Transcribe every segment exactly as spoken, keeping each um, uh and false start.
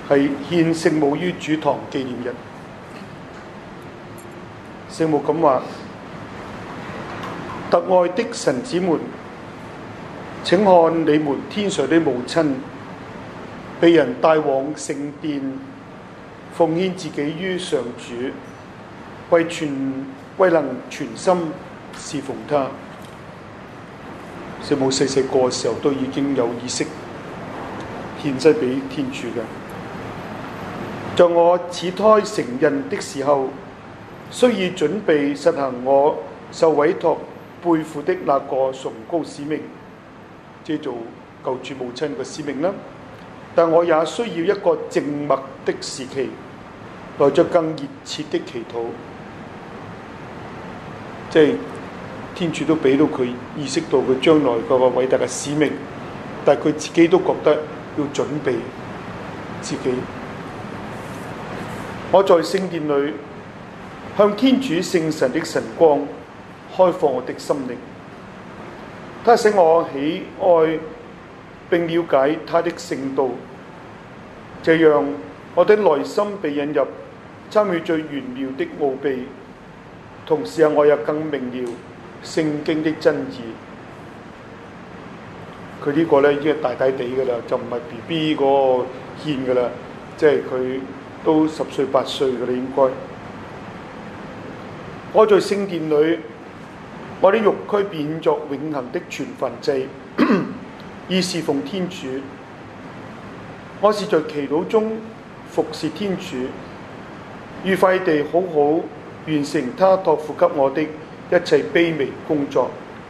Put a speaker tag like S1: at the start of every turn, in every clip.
S1: 係獻聖母於主堂紀念日。聖母咁話：特愛的神子們，請看你們天上的母親，被人帶往聖殿，奉獻自己於上主，為全為能全心侍奉他。聖母細細個嘅時候都已經有意識獻祭俾天主嘅。在我始胎成孕的時候，需要準備實行我受委託背負的那個崇高使命，即係做救主母親嘅使命啦。但我也需要一個靜默的時期，來作更熱切的祈禱。即係天主都俾到佢意識到佢將來嗰個偉大嘅使命，但係佢自己都覺得要準備自己。我在聖殿裏向天主聖神的晨光開放我的心靈，他使我喜愛並了解他的聖道，這樣我的內心被引入參與最玄妙的奧秘，同時我也更明了聖經的真義。佢呢個咧已經係大大地㗎啦，就唔係 B B 嗰個獻㗎啦，即係佢都十歲八歲㗎啦應該。我在聖殿裏，我的肉軀變作永恆的全燔祭，以侍奉天主。我是在祈禱中服侍天主，愉快地好好完成他託付給我的一切卑微工作。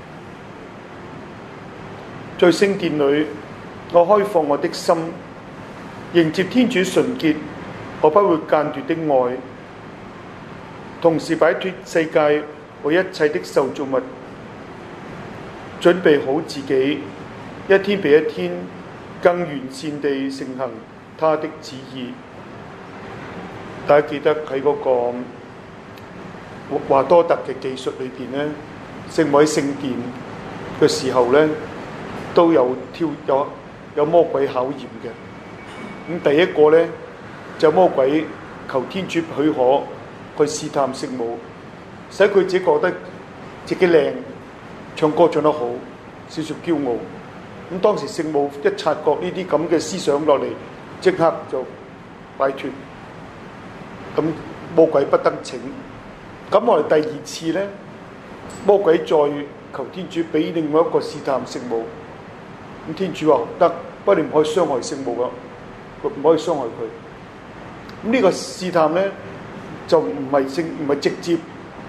S1: 在聖殿裏，我開放我的心，迎接天主純潔我不會間斷的愛，同時擺脫世界和一切的受造物，準備好自己，一天比一天更完善地承行他的旨意。大家記得喺嗰個華多特嘅技術裏邊咧，聖母喺聖殿嘅時候咧，都有挑有有魔鬼考驗嘅。咁第一個咧就魔鬼求天主許可去試探聖母，使佢自己覺得自己靚，唱歌唱得好，少少驕傲。咁當時聖母一察覺呢啲咁嘅思想落嚟，即刻就擺脫。咁魔鬼不得逞。咁我哋第二次咧，魔鬼再求天主俾另外一個試探聖母。咁天主話得，不過你唔可以傷害聖母噶，唔可以傷害佢。咁呢個試探咧就唔係聖唔係直接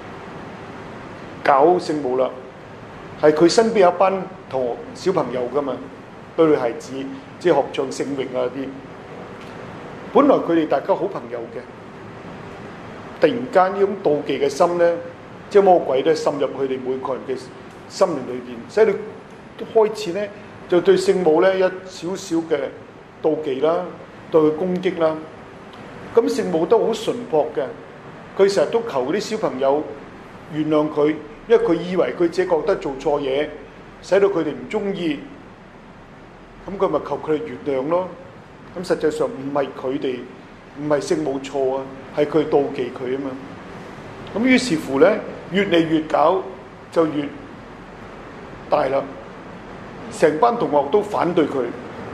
S1: 搞聖母啦，係佢身邊有一班同學小朋友噶嘛，對女孩子即係學唱聖詠啊啲。本來佢哋大家好朋友嘅，突然間呢種妒忌嘅心咧，即係魔鬼咧滲入佢哋每個人嘅心靈裏邊，使到開始咧就對聖母咧一少少嘅妒忌啦，對佢攻擊啦。咁聖母都好純樸嘅，佢成日都求啲小朋友原諒佢，因為佢以為佢自己覺得做錯嘢，使到佢哋唔中意，咁佢咪求佢哋原諒咯。咁實際上唔係佢哋，唔係聖母錯啊，係佢妒忌佢啊嘛。咁於是乎咧，越嚟越搞就越大啦，成班同學都反對佢。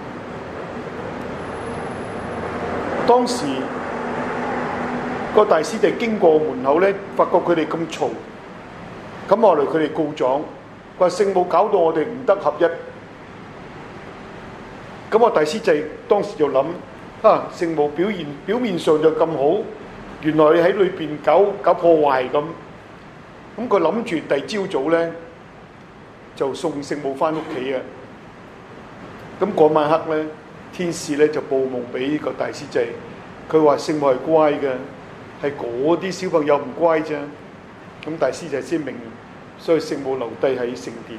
S1: 當時個大師弟經過門口咧，發覺佢哋咁嘈，咁後來佢哋告狀，話聖母搞到我哋唔得合一。咁我大師弟當時就諗啊，聖母表現表面上就咁好，原來你喺裏邊搞搞破壞咁。咁佢諗住第二朝早咧就送聖母翻屋企啊。咁嗰晚黑咧，天使咧就報夢俾呢個大師弟，佢話聖母係乖嘅，係嗰啲小朋友唔乖啫。咁大師弟先明，所以聖母留低喺聖殿。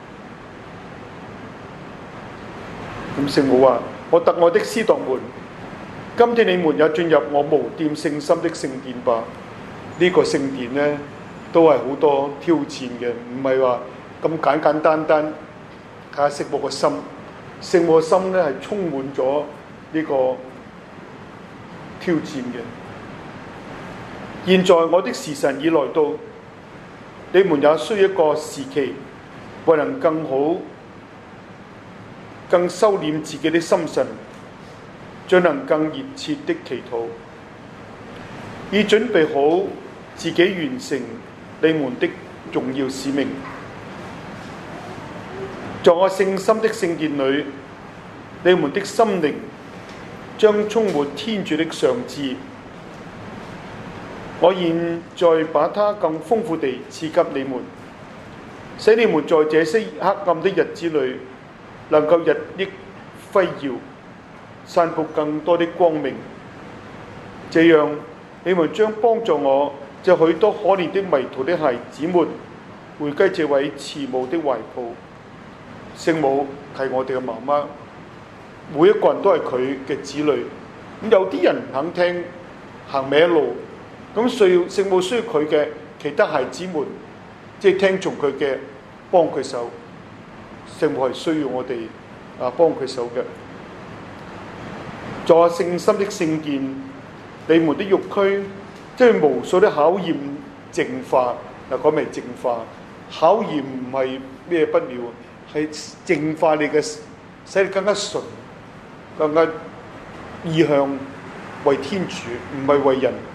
S1: 咁聖母話：我特愛的司鐸們，今天你們也進入我無玷聖心的聖殿吧。呢、這個聖殿咧都係好多挑戰嘅，唔係話咁簡簡單單。睇下聖母個心，聖母個心咧係充滿咗呢個挑戰嘅。現在我的時辰已來到，你們也需要一個時期，為能更好、更收斂自己的心神，進行更熱切的祈禱，以準備好自己完成你們的重要使命。在我聖心的聖殿裏，你們的心靈將充滿天主的賞賜。我現在把它更豐富地賜給你們，使你們在這些黑暗的日子裏，能夠日益輝耀，散布更多的光明。這樣，你們將幫助我這許多可憐的迷途的孩子們回歸這位慈母的懷抱。聖母係我哋嘅媽媽，每一個人都係佢嘅子女。咁有啲人唔肯聽，行歪路，咁需要聖母需要佢嘅其他孩子們，即係聽從佢嘅，幫佢手。聖母係需要我哋啊幫佢手嘅。在聖心的聖殿，你們的肉軀即係無數的考驗淨化。嗱，講明淨化，考驗唔係咩不了，係淨化你嘅，使你更加純，更加意向為天主，唔係為人，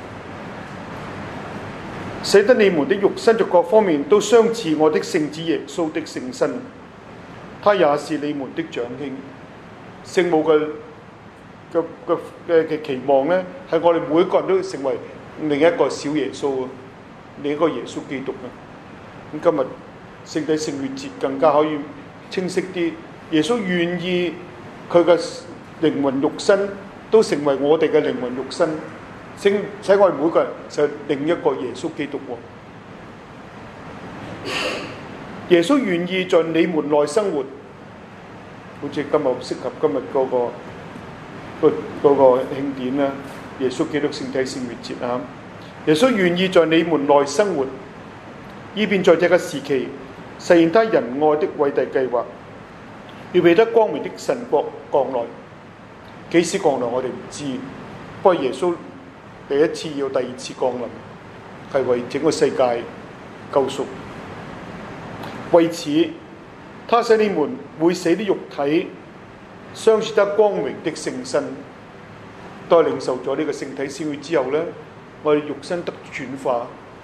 S1: 使得你們的肉身在各方面都相似我的聖子耶穌的聖身，他也是你們的長兄。聖母嘅嘅嘅嘅期望咧，係我哋每一個人都成為另一個小耶穌啊，另一個耶穌基督啊。咁今日聖體聖月節更加可以清晰啲，耶穌願意佢嘅靈魂肉身都成為我哋嘅靈魂肉身，使使我哋每個人就另一個耶穌基督喎。耶穌願意在你們內生活，好似今日適合今日嗰個個嗰個慶典啦，耶穌基督聖體聖月節啊！耶穌願意在你們內生活，以便在這個時期實現他仁愛的偉大計劃，預備得光明的神國降來。幾時降來我哋唔知，不過耶穌第一次要第二次降臨，係為整個世界救贖。為此，他使你們會死的肉體相似得光明的聖身。當領受咗呢個聖體聖血之後呢，我哋肉身得轉化，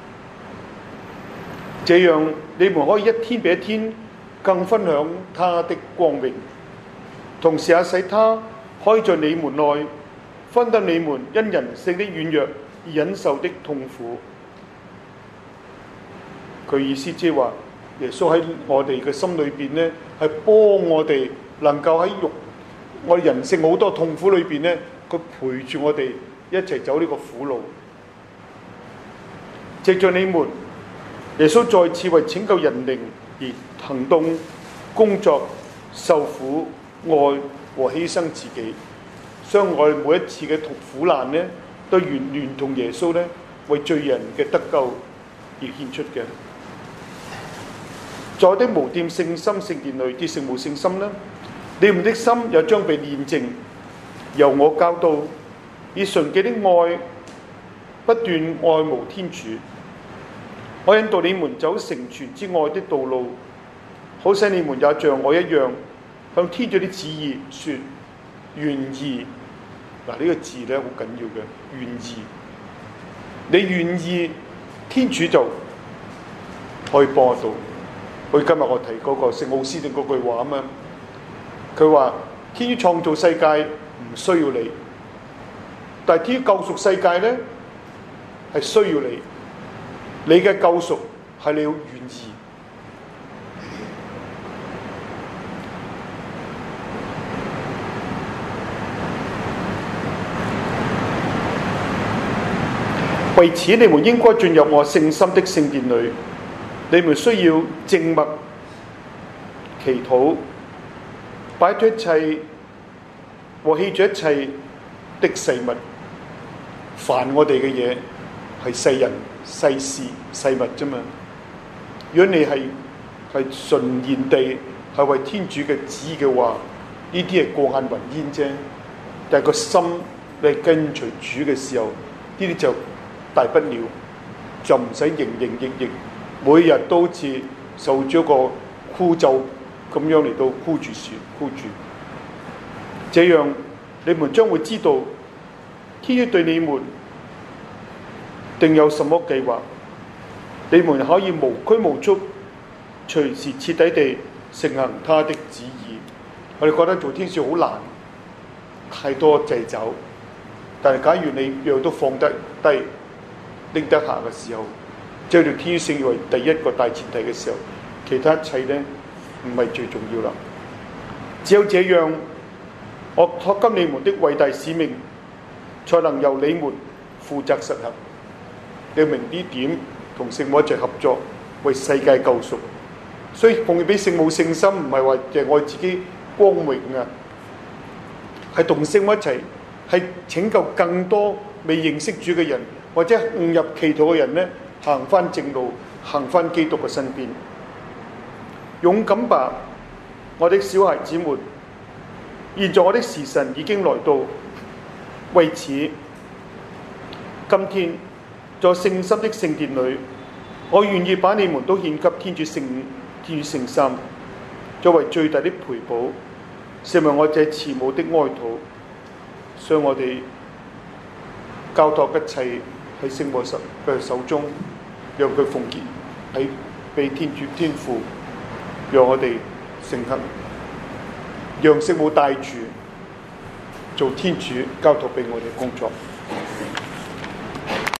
S1: 這樣你們可以一天比一天更分享他的光榮，同時也使他可以在你們內分擔你們因人性的軟弱而忍受的痛苦。佢意思即係話，耶穌喺我哋嘅心裏邊呢，係幫我哋能夠喺肉我哋人性好多痛苦裏邊呢，佢陪住我哋一齊走呢個苦路。藉著你們，耶穌再次為拯救人靈而行動、工作、受苦、愛和犧牲自己。相愛每一次嘅苦難呢，都原聯同耶穌呢為罪人嘅得救而獻出嘅。在我的無玷聖心聖殿裏的聖母聖心呢，你們的心也將被煉淨，由我教導，以純潔的愛不斷愛慕天主。我引導你們走成全之愛的道路，好使你們也像我一樣，向天主的旨意說願意。嗱，呢個字咧好緊要嘅，願意。你願意，天主就可以幫得到。好似今日我提嗰個聖奧斯定嗰句話啊嘛，佢話天主創造世界唔需要你，但係天主救贖世界咧係需要你。你嘅救贖係你要願意。為此，你們應該進入我聖心的聖殿裏。你們需要靜默、祈禱，擺脫一切和棄絕一切的世物。煩我哋嘅嘢係世人、世事、世物啫嘛。如果你係係純然地係為天主嘅旨意嘅話，呢啲係過眼雲煙啫。但係個心你跟隨主嘅時候，呢啲就大不了，就唔使營營役役，每日都好似受咗個枯咒咁樣嚟到箍住樹箍住。這樣你們將會知道天主對你們定有什麼計劃，你們可以無拘無束，隨時徹底地承行他的旨意。我哋覺得做天使好難，太多掣肘，但係假如你樣都放得低、拎得下嘅時候，將條天性為第一個大前提嘅時候，其他一切呢唔係最重要啦。只有這樣，我託給你們的偉大使命，才能由你們負責實行。你明呢點，同聖母一齊合作，為世界救贖。所以奉獻俾聖母聖心，唔係話淨係愛自己光榮啊，係同聖母一齊，係拯救更多未認識主嘅人，或者誤入歧途嘅人呢，行翻正路，行翻基督嘅身邊。勇敢吧，我的小孩子們！現在我的時辰已經來到，為此，今天在聖心的聖殿裏，我願意把你們都獻給天主聖天主聖三，作為最大的賠補，成為我這慈母的哀禱。所以我哋交託一切喺聖母嘅手中，讓佢奉獻喺俾天主天父，讓我哋誠行，讓聖母帶住做天主交託俾我哋工作。